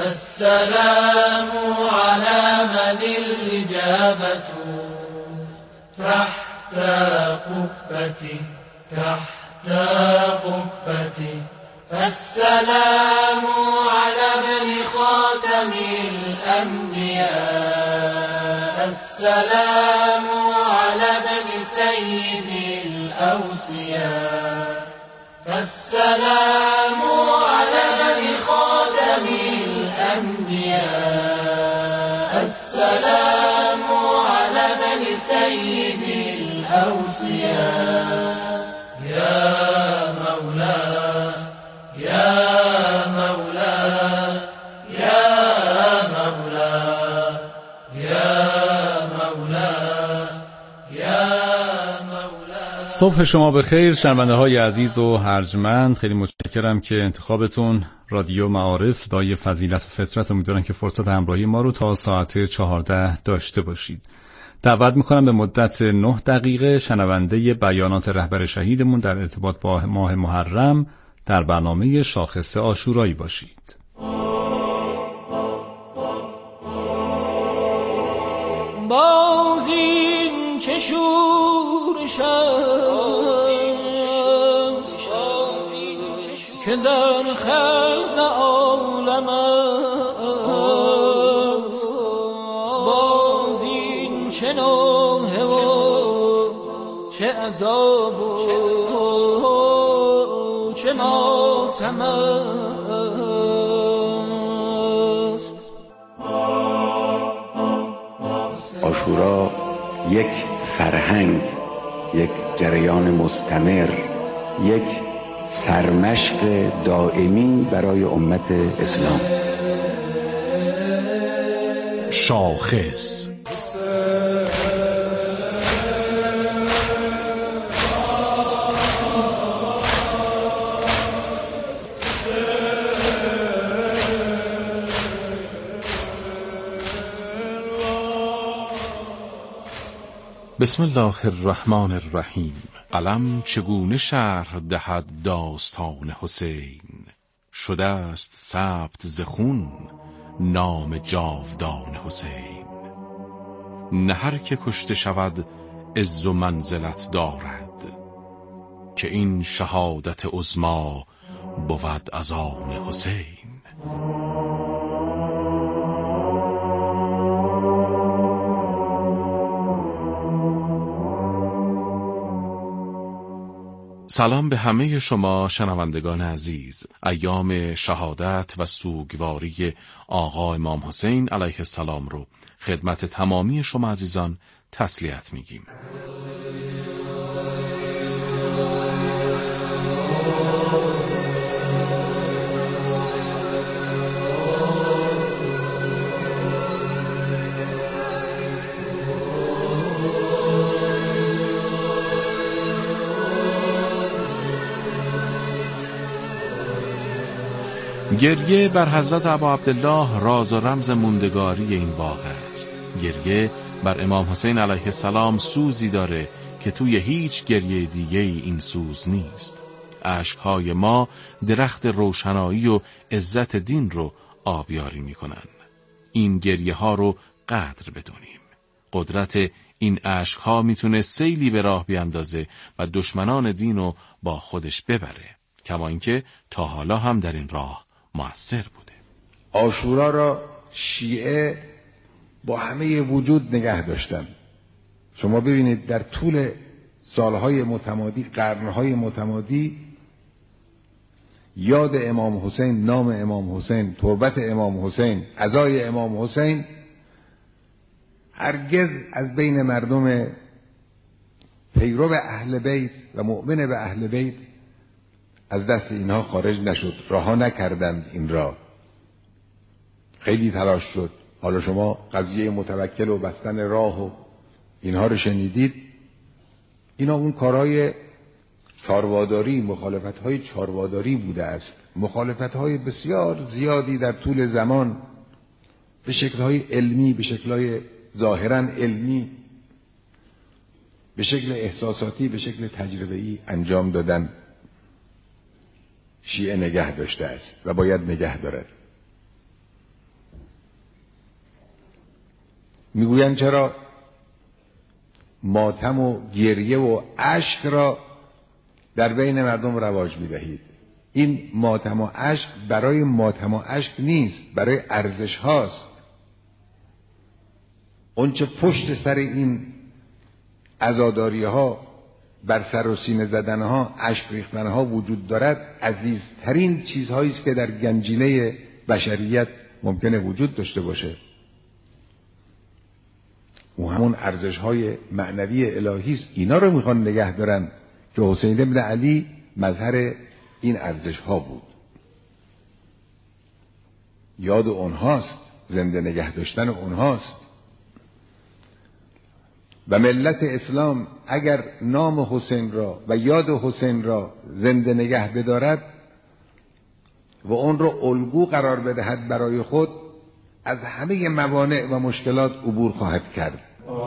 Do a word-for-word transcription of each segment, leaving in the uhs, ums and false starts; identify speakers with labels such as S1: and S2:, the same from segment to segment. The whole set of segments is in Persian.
S1: السلام على من الإجابة تحت قبتي تحت قبتي. السلام على ابن خاتم الأنبياء السلام على ابن سيد الأوصياء السلام على ابن خاتم الأنبياء السلام على ابن سيد الأوصياء. يا مولاي يا مولاي يا مولاي يا مولاي يا مولاي.
S2: صبح شما بخیر شنونده های عزیز و ارجمند، خیلی متشکرم که انتخابتون رادیو معارف صدای فضیلت و فطرت. امیدوارم که فرصت همراهی ما رو تا ساعت چهارده داشته باشید. دعوت میکنم به مدت نه دقیقه شنونده بیانات رهبر شهیدمون در ارتباط با ماه محرم در برنامه شاخص عاشورایی باشید.
S3: باز این که شورش که در خلق عالم است، باز این چه نوحه و چه عذاب و چه ماتم است.
S4: عاشورا یک فرهنگ، یک جریان مستمر، یک سرمشق دائمی برای امت اسلام.
S5: شاخص بسم الله الرحمن الرحیم. قلم چگونه شرح دهد داستان حسین؟ شده است ثبت ز خون نام جاودان حسین. نه هر که کشته شود عز و منزلت دارد، که این شهادت عظمی بود از آن حسین. سلام به همه شما شنوندگان عزیز. ایام شهادت و سوگواری آقا امام حسین علیه السلام رو خدمت تمامی شما عزیزان تسلیت میگیم. گریه بر حضرت ابا عبدالله راز و رمز موندگاری این واقعه است. گریه بر امام حسین علیه السلام سوزی داره که توی هیچ گریه دیگه این سوز نیست. اشکهای ما درخت روشنایی و عزت دین رو آبیاری میکنن. این گریه ها رو قدر بدونیم. قدرت این اشکها میتونه سیلی به راه بیاندازه و دشمنان دین رو با خودش ببره، کما اینکه تا حالا هم در این راه مؤثر بوده.
S6: عاشورا را شیعه با همه وجود نگه داشتن. شما ببینید در طول سالهای متمادی، قرنهای متمادی، یاد امام حسین، نام امام حسین، تربت امام حسین، عزای امام حسین هرگز از بین مردم پیرو اهل بیت و مؤمن به اهل بیت از دست اینها خارج نشد. رها نکردند این را. خیلی تلاش شد. حالا شما قضیه متوکل و بستن راه و اینها رو شنیدید. اینا اون کارهای چارواداری، مخالفت‌های چارواداری بوده است. مخالفت‌های بسیار زیادی در طول زمان به شکل‌های علمی، به شکل‌های ظاهراً علمی، به شکل احساساتی، به شکل تجربه‌ای انجام دادن. شیعه نگه داشته است و باید نگه دارد. میگویند چرا ماتم و گریه و اشک را در بین مردم رواج میدهید؟ این ماتم و اشک برای ماتم و اشک نیست، برای ارزش هاست. اون چه پشت سر این عزاداری ها، بر سر و سینه زدن ها، اشک ریختن ها وجود دارد، عزیزترین چیزهایی است که در گنجینه بشریت ممکنه وجود داشته باشه. و همون ارزش های معنوی الهی است. اینا رو میخوان نگه دارن که حسین ابن علی مظهر این ارزش ها بود. یاد اونهاست، زنده نگه داشتن اونهاست. و ملت اسلام اگر نام حسین را و یاد حسین را زنده نگه بدارد و اون را الگو قرار بدهد برای خود، از همه موانع و مشکلات عبور خواهد کرد.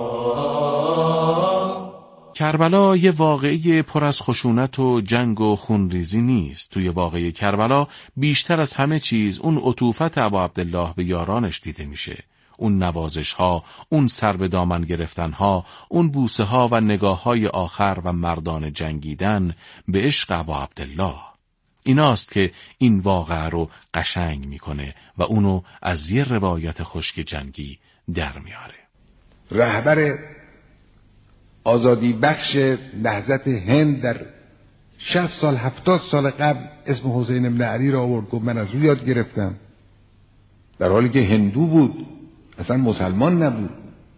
S5: کربلا یه واقعه پر از خشونت و جنگ و خونریزی نیست. توی واقعه کربلا بیشتر از همه چیز اون عطوفت ابا عبدالله به یارانش دیده میشه. اون نوازش ها، اون سر به دامن گرفتن ها، اون بوسه ها و نگاه های آخر و مردان جنگیدن به عشق ابا عبدالله. ایناست که این واقعه رو قشنگ میکنه و اونو از یه روایت خشک جنگی در میاره.
S6: رهبر آزادی بخش نهضت هند در شصت سال هفتاد سال قبل اسم حسین ابن علی را آورد، گفت من از او یاد گرفتم، در حالی که هندو بود، اصلا مسلمان نبود.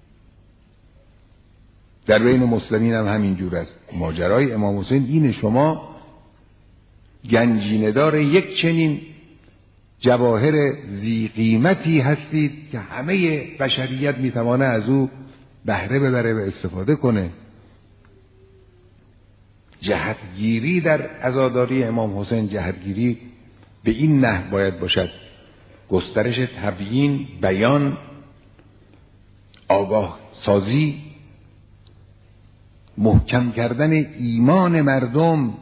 S6: در بین مسلمین هم همینجور است. ماجرای امام حسین اینه، شما گنجیندار یک چنین جواهر ذی قیمتی هستید که همه بشریت میتوانه از او بهره ببره و استفاده کنه. جهتگیری در عزاداری امام حسین، جهتگیری به این نحو باید باشد: گسترش تبیین، بیان، آگاه سازی، محکم کردن ایمان مردم،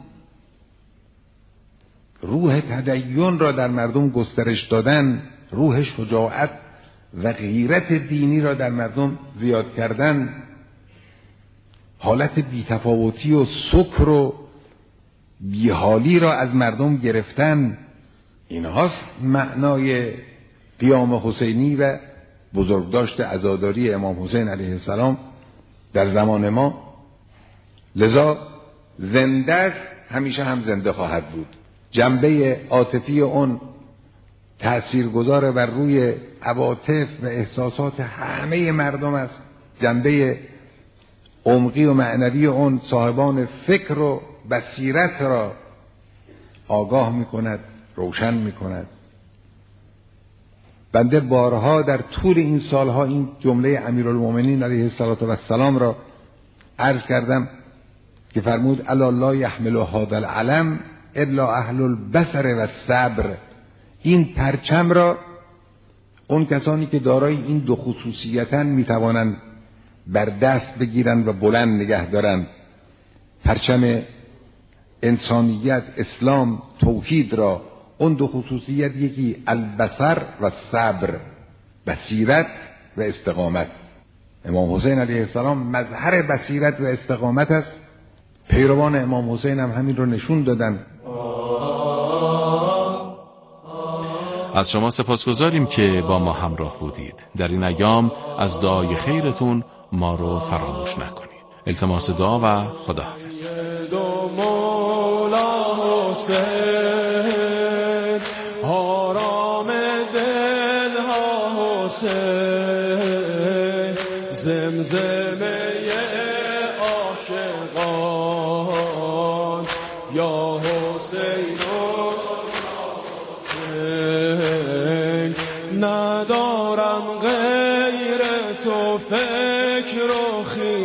S6: روح تدین را در مردم گسترش دادن، روح شجاعت و غیرت دینی را در مردم زیاد کردن، حالت بی‌تفاوتی و سکر و بیحالی را از مردم گرفتن. اینهاست معنای قیام حسینی و بزرگداشت عزاداری امام حسین علیه السلام در زمان ما. لذا زنده است، همیشه هم زنده خواهد بود. جنبه عاطفی اون تأثیرگذار بر روی عواطف و احساسات همه مردم است. جنبه عمقی و معنوی اون صاحبان فکر و بصیرت را آگاه می کند، روشن می کند. بنده بارها در طول این سالها این جمله امیرالمومنین علیه السلام را عرض کردم که فرمود: الا لا یحمل هذا العلم الا اهل البصر و الصبر. این پرچم را اون کسانی که دارای این دو خصوصیتن میتوانند بر دست بگیرن و بلند نگه دارن. پرچم انسانیت، اسلام، توحید را. اون دو خصوصیت یکی البصر و صبر، بصیرت و استقامت. امام حسین علیه السلام مظهر بصیرت و استقامت است. پیروان امام حسین هم همین رو نشون دادن.
S5: از شما سپاسگزاریم که با ما همراه بودید. در این ایام از دعای خیرتون ما رو فراموش نکنید. التماس دعا و خداحافظ.
S1: آرام دل ها حسین، زمزمه عاشقان یا حسین حسین. ندارم غیر تو فکر و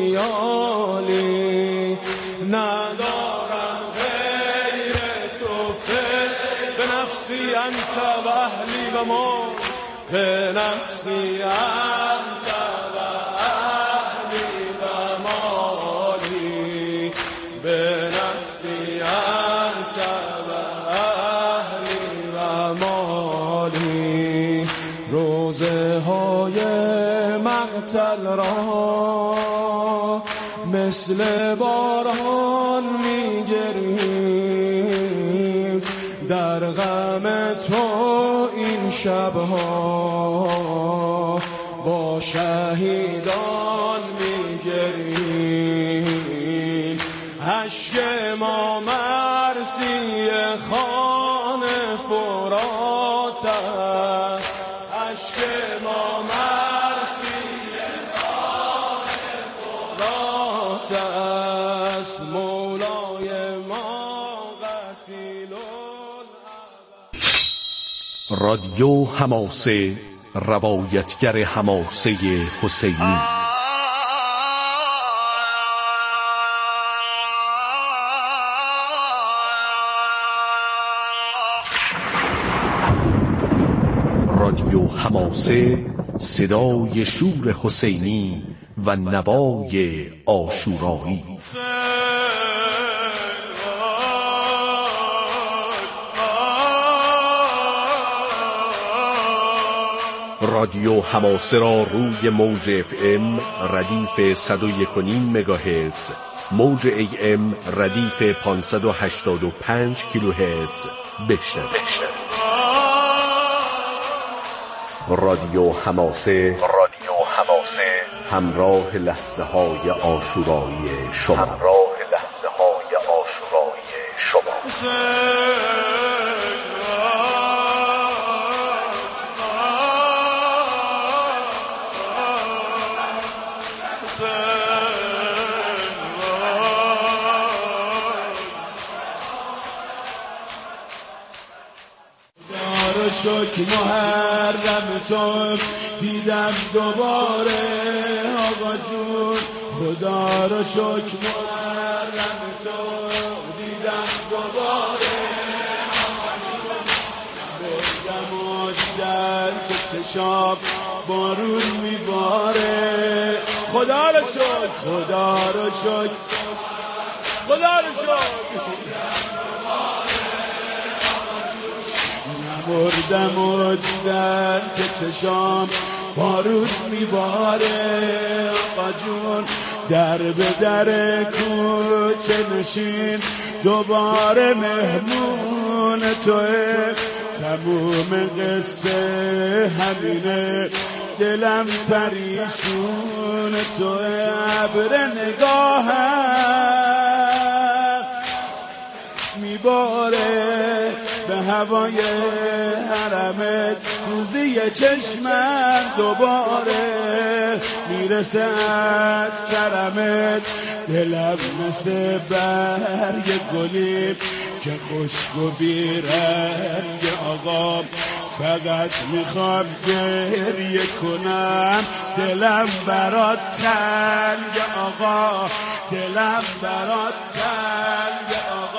S1: خیالی، ندارم غیر تو فکر. به نفسی انت و اهلی و ما، به نفسی انت و اهلی و مالی، به نفسی انت و اهلی و مالی. روزه های مقتل را مثل باران میگریم، در غم تو این شبها با شهیدان میگریم. اشک ما مرسی خان فرات است، اشک ما مرسی خان فرات است، مولای ما قتیل الابد.
S7: رادیو حماسه، روایتگر حماسه حسینی. رادیو حماسه، صدای شور حسینی و نوای عاشورایی. رادیو حماسه را روی موج اف ام ردیف صد و یک و نیم مگاهرتز، موج ای ام ردیف پانصد و هشتاد و پنج کیلوهرتز بشنوید. رادیو حماسه، رادیو حماسه، همراه لحظه های عاشورایی شما، همراه لحظه های عاشورایی شما.
S1: شکر محرم تو دیدم دوباره آقا جون، خدا رو شکر محرم تو دیدم دوباره آقا جون. بردم و دیدم که چشام بارون میباره، خدا رو شکر، خدا رو شکر، خدا رو شکر. بردم و دیدم که چشام بارود میباره آقا جون، در به در کوچه نشین دوباره مهمون توه، تموم قصه همینه دلم پریشون توه. ابر نگاهم میباره به هوای حرمت، روزی چشمم دوباره میرسه از کرمت. دلم مثل برگ گلی که خشک و بیرنگ آقا، فقط میخوام گریه کنم، دلم برات تنگ آقا، دلم برات تنگ آقا.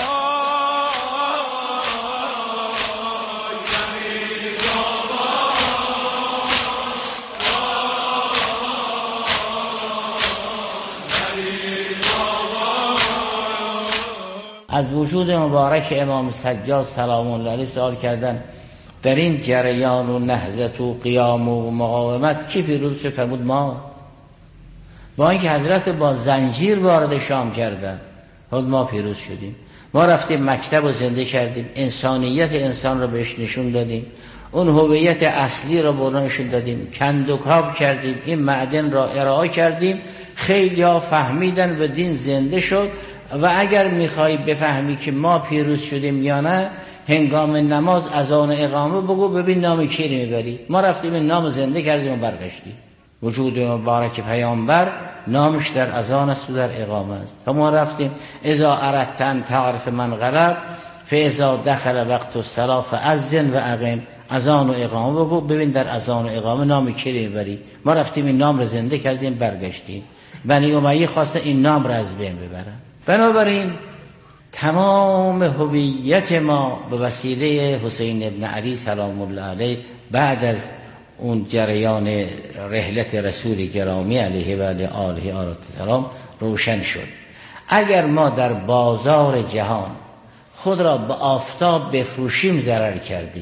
S8: از وجود مبارک امام سجاد سلام الله علیه سوال کردن در این جریان و نهضت و قیام و مقاومت کی پیروز شد؟ فرمود ما. با اینکه حضرت با زنجیر وارد شام کردن، ما پیروز شدیم. ما رفتیم مکتب و زنده کردیم، انسانیت انسان رو بهش نشون دادیم، اون هویت اصلی رو به نشون دادیم، کندوکاو کردیم، این معدن را ارائه کردیم. خیلی ها فهمیدن و دین زنده شد. و اگر میخوای بفهمی که ما پیروز شدیم یا نه، هنگام نماز اذان اقامه بگو ببین نام کی رو میبری. ما رفتیم این نام زنده کردیم و برگشتیم. وجود مبارک پیامبر نامش در اذان است و در اقامه است. ما رفتیم اذا اردت ان تعرف من غلب فاذا دخل وقت الصلاه فاذن و اقم، اذان و اقامه بگو ببین در اذان و اقامه نام کی رو میبری. ما رفتیم این نام رو زنده کردیم برگشتیم. بنی امیه خواستن این نام رو از بین ببرن. بنابراین تمام هویت ما به وسیله حسین ابن علی سلام الله علیه بعد از اون جریان رحلت رسول گرامی علیه و آله آله السلام روشن شد. اگر ما در بازار جهان خود را به آفتاب بفروشیم ضرر کردیم،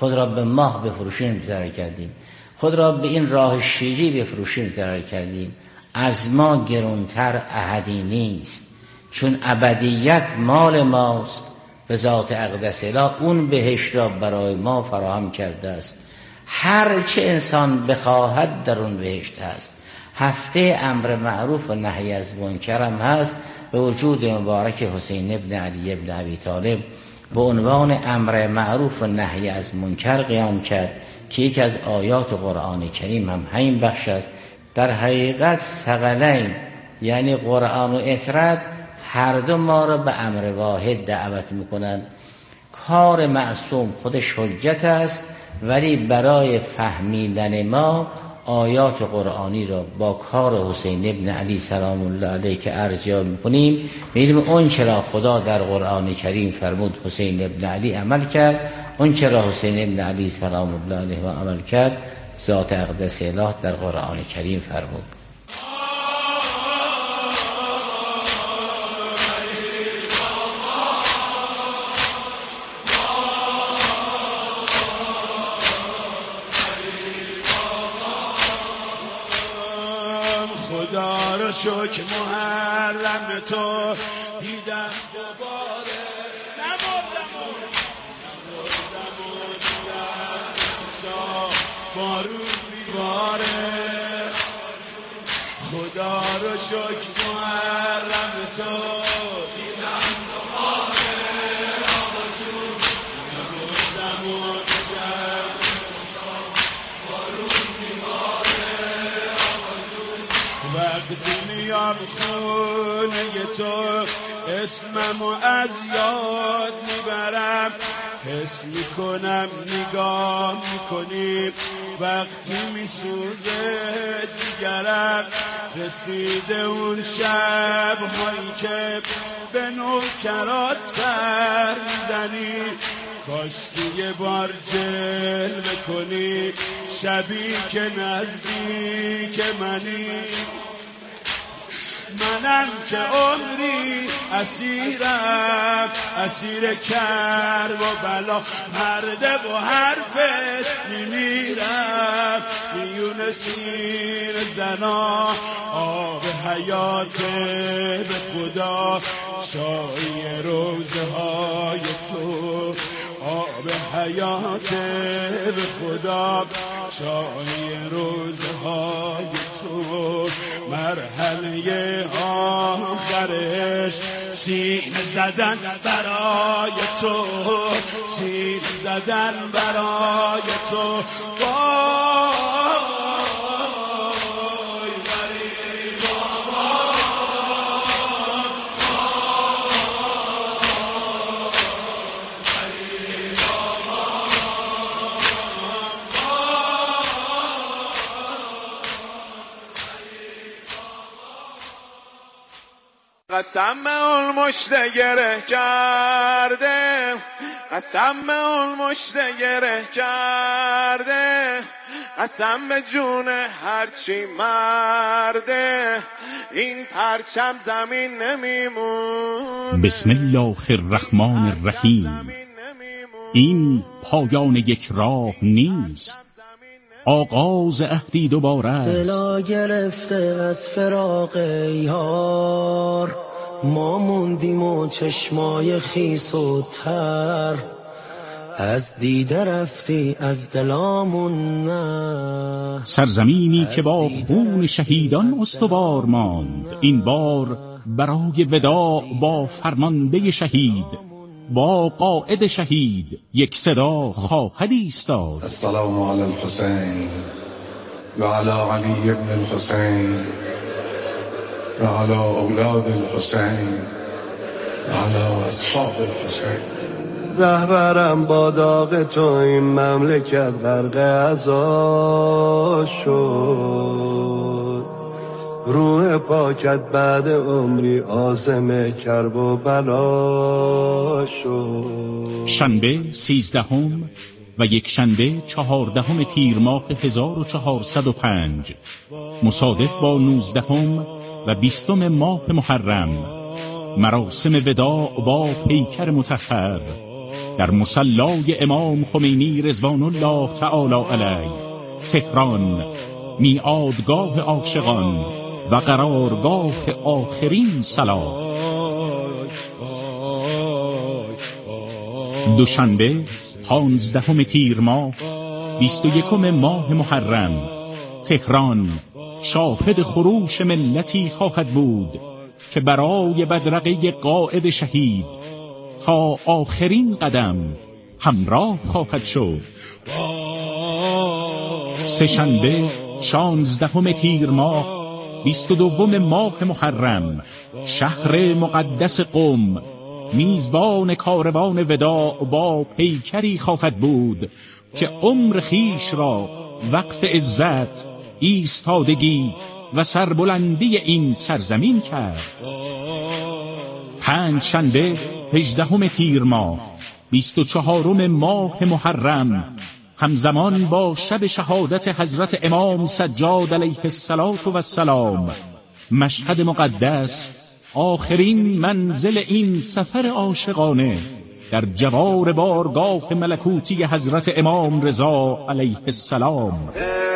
S8: خود را به ماه بفروشیم ضرر کردیم، خود را به این راه شیری بفروشیم ضرر کردیم. از ما گرانتر احدی نیست، چون ابدیت مال ماست. به ذات اقدس اله اون بهشت را برای ما فراهم کرده است. هر چه انسان بخواهد در اون بهشت هست. هفته امر معروف و نهی از منکر هم هست. به وجود مبارک حسین ابن علی ابن ابی طالب به عنوان امر معروف و نهی از منکر قیام کرد که یکی از آیات قرآن کریم هم همین بخش است. در حقیقت ثقلین یعنی قرآن و اطرد هر دو ما را به امر واحد دعوت میکنند. کار معصوم خودش حجت است، ولی برای فهمیدن ما آیات قرآنی را با کار حسین ابن علی سلام الله علیه که ارجاع میکنیم، می‌بینیم اون چرا خدا در قرآن کریم فرمود حسین ابن علی عمل کرد، اون چرا حسین ابن علی سلام الله علیه و عمل کرد، ذات اقدس اله در قرآن کریم فرمود.
S1: خدا رو شکر محرم تو دیدم دوباره، نمردم و نمردم و دیدم چشا بارون میباره. خدا رو شکر محرم تو دیدم دوباره، نمردم و دیدم چشا بارون میباره. وقتی میام خونه تو اسممو از یاد میبرم، حس میکنم نگاه میکنیم. وقتی میسوزه جگرم رسیده اون شب هایی که به نوکرات سر میزنی. کاشکی یه بار جلوه کنی شبی که نزدیک منی. منم که عمری اسیرم، اسیر کرب و بلا، مرده و حرفش میمیرم. میون سیر زنا آب حیات به خدا، شایی روزه های تو آب حیات به خدا، شایی روزه های تو. مرحله آخرش سینه زدن برای تو، سینه زدن برای تو.
S9: قسم اون مشته گره کرده، قسم اون مشته گره کرده، قسم به جون هرچی مرده، این پرچم زمین نمیمونه.
S10: بسم الله الرحمن الرحیم. این پایان یک راه نیست، آغاز عهدی دوباره است.
S11: دلا گرفته از فراق یار، ما موندیم و چشمای خیس و تر، از دیده رفتی از دلامون نه.
S10: سرزمینی که با خون شهیدان استوار ماند، این بار برای وداع با فرمانده شهید، با قائد شهید یک صدا خواهد ایستاد.
S12: السلام علی الحسین و علی علی ابن الحسین و علی اولاد الحسین و علی اصحاب الحسین.
S11: رهبرم با داغ تو این مملکت غرق عزا شد، روح پاکت بعد عمری عازم کرب و بلا شد.
S10: شنبه سیزدهم و یک شنبه چهاردهم تیر ماه هزار و چهارصد و پنج مصادف با نوزدهم و بیستم ماه محرم، مراسم وداع با پیکر مطهر در مصلای امام خمینی رضوان الله تعالی علیه، تهران، میعادگاه عاشقان و قرارگاه آخرین سلام. دوشنبه پانزدهم تیر ماه بیست و یکم ماه محرم، تهران شاهد خروش ملتی خواهد بود که برای بدرقه قائد شهید تا آخرین قدم همراه خواهد شد. سه‌شنبه شانزدهم تیر ماه بیست و دوم ماه محرم، شهر مقدس قم میزبان کاروان وداع با پیکری خواهد بود که عمر خیش را وقف عزت، ایستادگی و سربلندی این سرزمین کرد. پنج شنبه هجدهم تیر ماه بیست و چهارم ماه محرم، همزمان با شب شهادت حضرت امام سجاد علیه السلام، مشهد مقدس، آخرین منزل این سفر عاشقانه در جوار بارگاه ملکوتی حضرت امام رضا علیه السلام.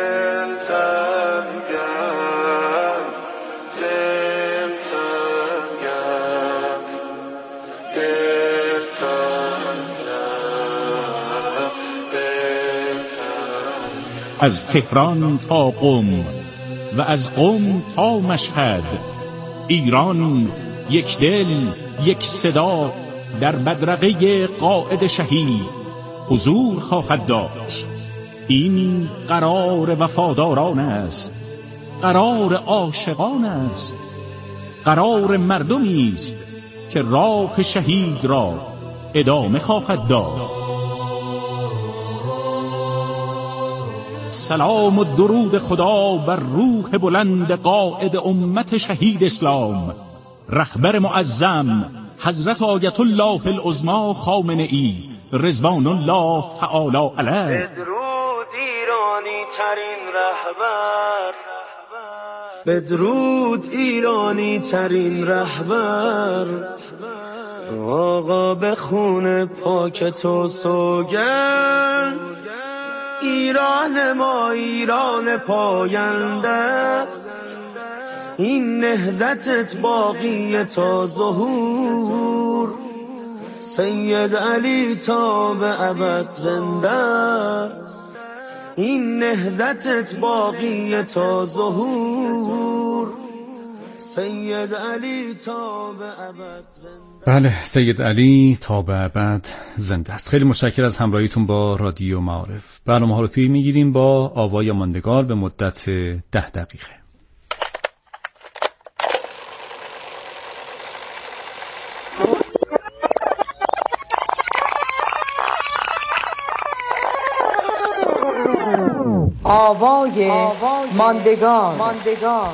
S10: از تهران تا قم و از قم تا مشهد، ایران یک دل، یک صدا در بدرقه قائد شهید حضور خواهد داشت. این قرار وفاداران است، قرار عاشقان است، قرار مردمی است که راه شهید را ادامه خواهد داد. سلام و درود خدا بر روح بلند قائد امت شهید اسلام، رهبر معظم حضرت آیت الله العظمی خامنه‌ای رضوان الله تعالی علیه.
S13: بدرود ایرانی ترین رهبر، بدرود ایرانی ترین رهبر، آقا به خون پاک تو سوگند، ایران ما ایران پاینده است، این نهضتت باقی تا ظهور، سید علی تا به ابد زنده است، این نهضتت باقی تا ظهور، سید علی تا به ابد زنده.
S2: بله، سید علی تا به ابد زنده است. خیلی متشکرم از همراهیتون با رادیو معارف. برنامه ها رو پی میگیریم با آوای ماندگار به مدت ده دقیقه.
S14: آوای ماندگار. ماندگار.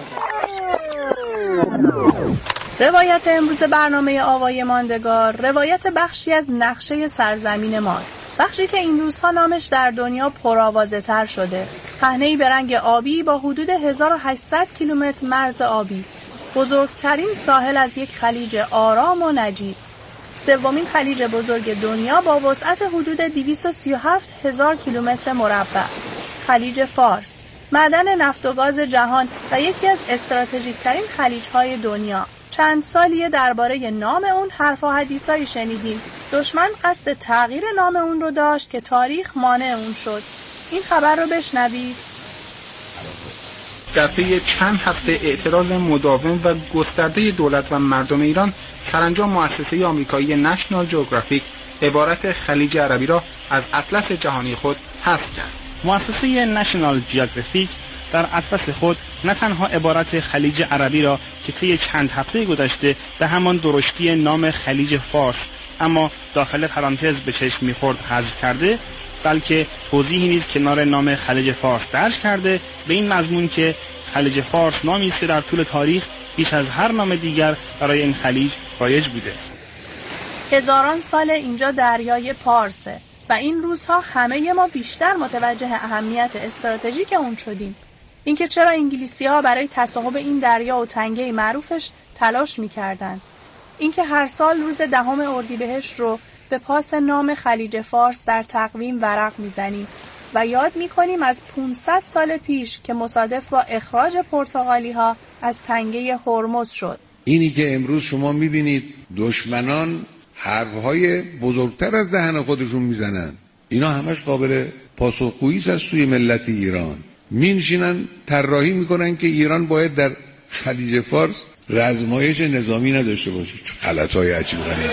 S15: روایت امروز برنامه آوای ماندگار روایت بخشی از نقشه سرزمین ماست، بخشی که این روزها نامش در دنیا پرآوازه تر شده. پهنه‌ای به رنگ آبی با حدود هزار و هشتصد کیلومتر مرز آبی، بزرگترین ساحل از یک خلیج آرام و نجیب، سومین خلیج بزرگ دنیا با وسعت حدود دویست و سی و هفت هزار کیلومتر مربع، خلیج فارس، معدن نفت و گاز جهان و یکی از استراتژیک‌ترین خلیج‌های دنیا. چند سالیه درباره نام اون حرف و حدیثایی شنیدیم. دشمن قصد تغییر نام اون رو داشت که تاریخ مانع اون شد. این خبر رو بشنوید.
S16: در طی چند هفته اعتراض مداوم و گسترده دولت و مردم ایران، سرانجام مؤسسه آمریکایی نشنال جئوگرافیک عبارت خلیج عربی را از اطلس جهانی خود حذف کرد.
S17: مؤسسه نشنال جئوگرافیک در اطلس خود نه تنها عبارت خلیج عربی را که طی چند هفته گذشته به همان درشتی نام خلیج فارس اما داخل پرانتز به چشم می‌خورد حذف کرده، بلکه توضیحی نیز کنار نام خلیج فارس درج کرده به این مضمون که خلیج فارس نامی است که در طول تاریخ بیش از هر نام دیگر برای این خلیج رایج بوده.
S15: هزاران سال اینجا دریای پارسه و این روزها همه ما بیشتر متوجه اهمیت استراتژیک اون شدیم. اینکه چرا انگلیسی‌ها برای تصاحب این دریا و تنگه معروفش تلاش می‌کردند. اینکه هر سال روز دهم اردیبهشت رو به پاس نام خلیج فارس در تقویم ورق میزنیم و یاد میکنیم از پانصد سال پیش که مصادف با اخراج پرتغالی ها از تنگه هرمز شد.
S6: اینی که امروز شما میبینید دشمنان حرفهای بزرگتر از دهن خودشون میزنن، اینا همش قابل پاسخگویی است از سوی ملت ایران. مینشینن طراحی میکنن که ایران باید در خلیج فارس رزمایش نظامی نداشته باشه. غلطای عجیب غریب.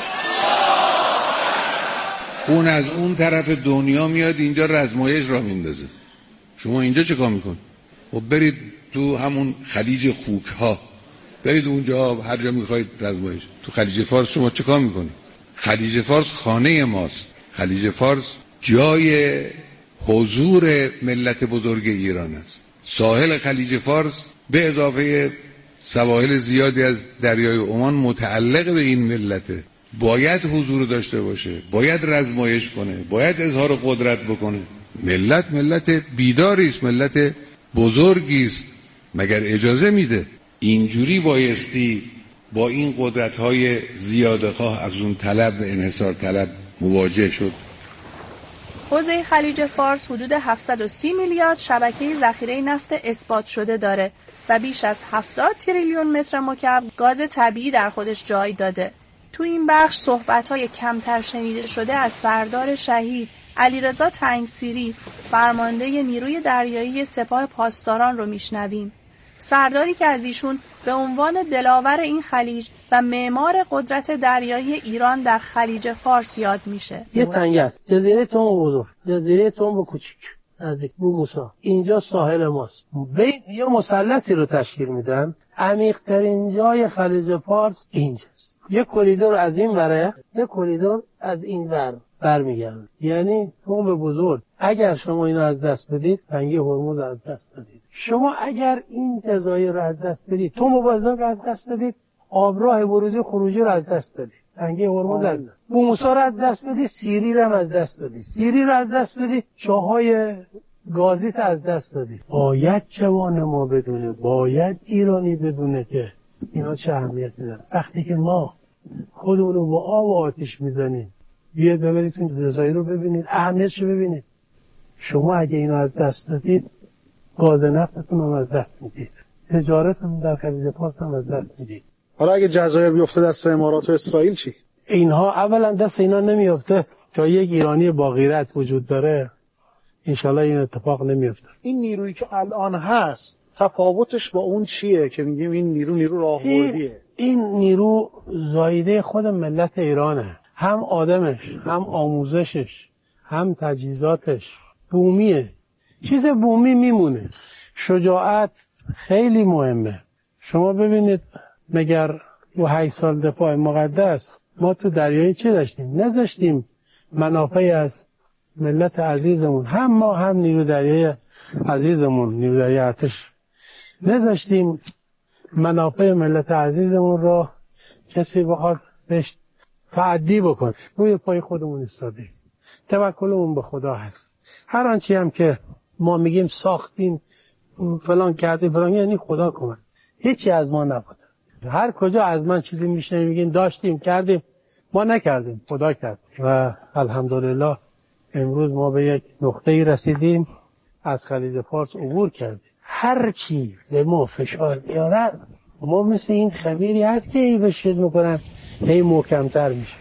S6: اون از اون طرف دنیا میاد اینجا رزمایش را میندازه. شما اینجا چه کار میکن؟ و برید تو همون خلیج خوک ها، برید اونجا هر جا میخواید رزمایش. تو خلیج فارس شما چه کار میکنید؟ خلیج فارس خانه ماست. خلیج فارس جای حضور ملت بزرگ ایران است. ساحل خلیج فارس به اضافه سواحل زیادی از دریای عمان متعلق به این ملته. باید حضور داشته باشه، باید رزمایش کنه، باید اظهار قدرت بکنه. ملت ملت بیداری است، ملت بزرگی است، مگر اجازه میده؟ اینجوری بایستی با این قدرت‌های زیادخواه، افزون طلب و انحصار طلب مواجه شد.
S15: حوزه خلیج فارس حدود هفتصد و سی میلیارد شبکه ذخیره نفت اثبات شده داره و بیش از هفتاد تریلیون متر مکعب گاز طبیعی در خودش جای داده. تو این بخش صحبت‌های کمتر شنیده شده از سردار شهید علیرضا تنگسیری، فرمانده نیروی دریایی سپاه پاسداران رو میشنویم. سرداری که از ایشون به عنوان دلاور این خلیج و معمار قدرت دریایی ایران در خلیج فارس یاد میشه.
S18: یه تنگه است، جزیره تنب بزرگ، جزیره تنب کوچیک نزدیک بو موسی، اینجا ساحل ماست. بین یه مثلثی رو تشکیل میدن، عمیق‌ترین جای خلیج فارس اینجاست. یه کریدور از این وره، یه کریدور از این ور برمیگرده. یعنی تنب بزرگ اگر شما اینو از دست بدید، تنگه هرمز از دست دادید. شما اگر این جزایر رو از دست بدید، تنب بزرگ رو از دست دادید، آبراه ورودی خروجی رو از دست دادید، تنگه هرمز از دست. بو موسی رو از دست بدید، سیری رو از دست دادید. سیری رو از دست بدید، چاهای گازیت از دست دادید. باید جوان ما بدونه، باید ایرانی بدونه که اینا چه اهمیتی داره. وقتی که ما خودمون رو با آب و آتش میزنیم، بیاید ببرید این جزایر رو ببینید، اهمیتش رو ببینید. شما اگه اینو از دست دادید، گاز نفتتون هم از دست میدید، تجارتتون در خلیج فارس هم از دست میدید.
S19: حالا اگه جزایر بیفته دست امارات و اسرائیل چی؟
S18: اینها اولا دست اینا نمیفته، چون یک ایرانی با غیرت وجود داره، انشالله این اتفاق نمیفته.
S19: این نیرویی که الان هست تفاوتش با اون چیه که میگیم این نیرو نیرو راهبردیه؟
S18: این نیرو زایده خود ملت ایرانه، هم آدمش، هم آموزشش، هم تجهیزاتش بومیه. چیز بومی میمونه. شجاعت خیلی مهمه. شما ببینید مگر دو هشت سال دفاع مقدس ما تو دریایی چه داشتیم؟ نذاشتیم منافع از ملت عزیزمون، هم ما هم نیرو دریایی عزیزمون، نیرو دریایی ارتش، نذاشتیم منافع ملت عزیزمون رو کسی بخواد بهش تعدی بکن. روی پای خودمون ایستادیم. توکلمون به خدا هست. هر آنچه هم که ما میگیم ساختیم فلان کردیم فلان، یعنی خدا کمک. هیچی از ما نبود. هر کجا از من چیزی میشنوید میگین داشتیم کردیم، ما نکردیم، خدا کرد. و الحمدلله امروز ما به یک نقطه‌ای رسیدیم، از خلیج فارس عبور کردیم. هر چی به ما فشار بیارد، ما مثل این خمیری هست که هی بشید میکنن هی محکمتر میشه.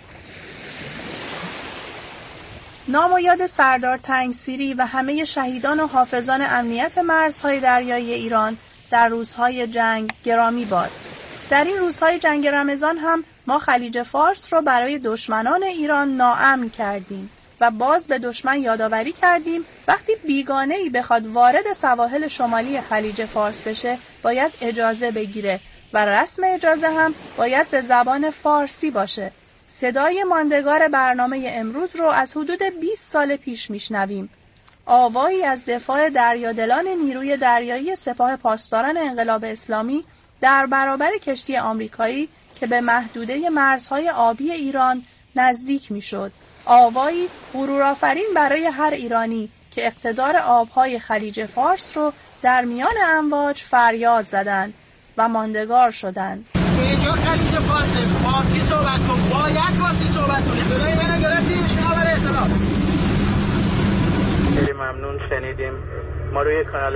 S15: نام و یاد سردار تنگسیری و همه شهیدان و حافظان امنیت مرزهای دریایی ایران در روزهای جنگ گرامی باد. در این روزهای جنگ رمضان هم ما خلیج فارس رو برای دشمنان ایران ناامن کردیم و باز به دشمن یادآوری کردیم وقتی بیگانه‌ای بخواد وارد سواحل شمالی خلیج فارس بشه باید اجازه بگیره و رسم اجازه هم باید به زبان فارسی باشه. صدای ماندگار برنامه امروز رو از حدود بیست سال پیش میشنویم. آوایی از دفاع دریادلان نیروی دریایی سپاه پاسداران انقلاب اسلامی در برابر کشتی آمریکایی که به محدوده مرزهای آبی ایران نزدیک میشد. آوایی غرورآفرین برای هر ایرانی که اقتدار آبهای خلیج فارس رو در میان امواج فریاد زدند و ماندگار شدند.
S20: اینجا خلیج فارس، فارسی صحبت کن، باید فارسی صحبت صدای منو گرفتی؟ شما برای اطلاع.
S21: خیلی ممنون، شنیدیم. ما روی کانال